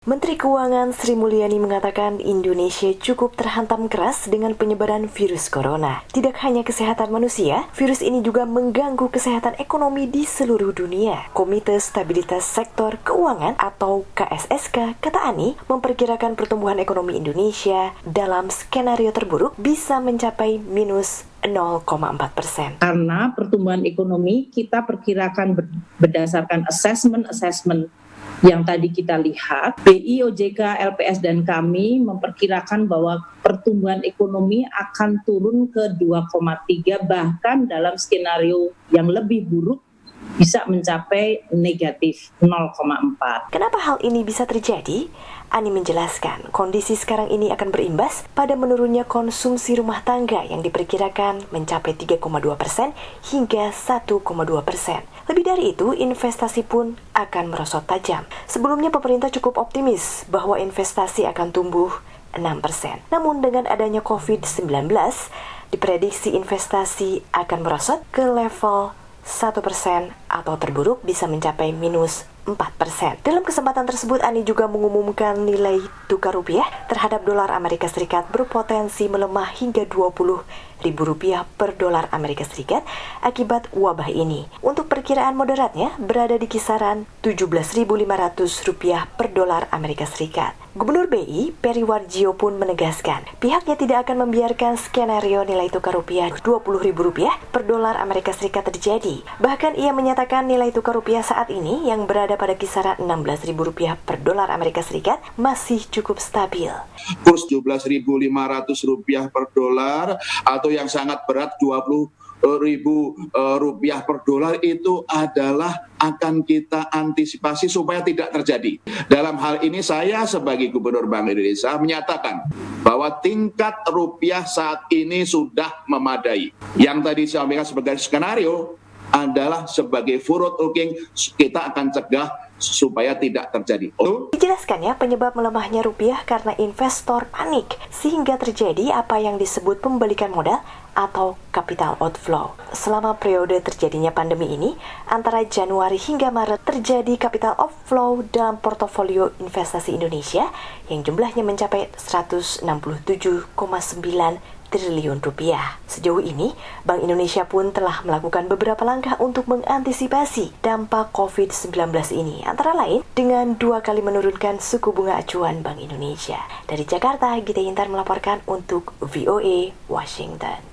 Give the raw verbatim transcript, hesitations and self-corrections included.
Menteri Keuangan Sri Mulyani mengatakan Indonesia cukup terhantam keras dengan penyebaran virus corona. Tidak hanya kesehatan manusia, virus ini juga mengganggu kesehatan ekonomi di seluruh dunia. Komite Stabilitas Sektor Keuangan atau K S S K, kata Ani, memperkirakan pertumbuhan ekonomi Indonesia dalam skenario terburuk bisa mencapai minus nol koma empat persen. Karena pertumbuhan ekonomi kita perkirakan berdasarkan assessment-assessment yang tadi kita lihat, B I, O J K, L P S, dan kami memperkirakan bahwa pertumbuhan ekonomi akan turun ke dua koma tiga, bahkan dalam skenario yang lebih buruk bisa mencapai negatif nol koma empat. Kenapa hal ini bisa terjadi? Ani menjelaskan, kondisi sekarang ini akan berimbas pada menurunnya konsumsi rumah tangga yang diperkirakan mencapai tiga koma dua persen hingga satu koma dua persen. Lebih dari itu, investasi pun akan merosot tajam. Sebelumnya pemerintah cukup optimis bahwa investasi akan tumbuh enam persen. Namun dengan adanya covid sembilan belas, diprediksi investasi akan merosot ke level satu persen atau terburuk bisa mencapai minus empat persen. Dalam kesempatan tersebut, Ani juga mengumumkan nilai tukar rupiah terhadap dolar Amerika Serikat berpotensi melemah hingga dua puluh ribu rupiah per dolar Amerika Serikat akibat wabah ini. Untuk perkiraan moderatnya berada di kisaran tujuh belas ribu lima ratus rupiah per dolar Amerika Serikat. Gubernur B I, Peri Warjio pun menegaskan, pihaknya tidak akan membiarkan skenario nilai tukar rupiah dua puluh ribu rupiah per dolar Amerika Serikat terjadi. Bahkan ia menyatakan nilai tukar rupiah saat ini yang berada pada kisaran enam belas ribu rupiah per dolar Amerika Serikat masih cukup stabil. Kurs tujuh belas ribu lima ratus rupiah per dolar atau yang sangat berat dua puluh ribu rupiah per dolar itu adalah akan kita antisipasi supaya tidak terjadi. Dalam hal ini saya sebagai Gubernur Bank Indonesia menyatakan bahwa tingkat rupiah saat ini sudah memadai. Yang tadi saya sampaikan sebagai skenario adalah sebagai forward looking, kita akan cegah supaya tidak terjadi. Oh. Dijelaskannya penyebab melemahnya rupiah karena investor panik sehingga terjadi apa yang disebut pembalikan modal atau capital outflow. Selama periode terjadinya pandemi ini, antara Januari hingga Maret terjadi capital outflow dalam portofolio investasi Indonesia yang jumlahnya mencapai seratus enam puluh tujuh koma sembilan triliun rupiah. Sejauh ini, Bank Indonesia pun telah melakukan beberapa langkah untuk mengantisipasi dampak covid sembilan belas ini, antara lain dengan dua kali menurunkan suku bunga acuan Bank Indonesia. Dari Jakarta, Gita Intan melaporkan untuk V O A Washington.